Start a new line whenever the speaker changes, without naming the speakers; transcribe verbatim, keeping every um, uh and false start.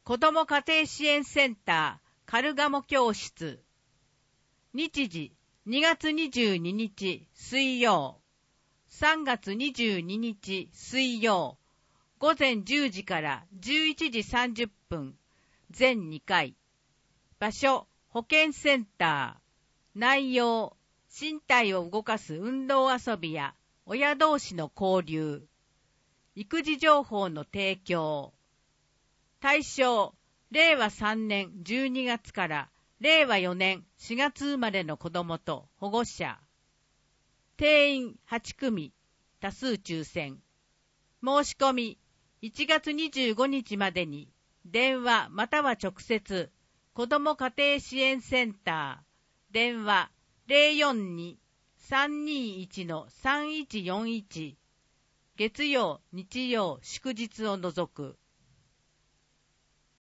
子ども家庭支援センターカルガモ教室。日時にがつにじゅうににち水曜、さんがつにじゅうににち水曜、午前じゅうじからじゅういちじさんじゅっぷん、全にかい。場所、保健センター。内容、身体を動かす運動遊びや親同士の交流。育児情報の提供。対象、れいわさんねんじゅうにがつかられいわよねんしがつ生まれの子どもと保護者。定員はちくみ、多数抽選。申し込み、いちがつにじゅうごにちまでに、電話または直接、子ども家庭支援センター、電話 ゼロよんに さんにいち さんいちよんいち、月曜、日曜、祝日を除く。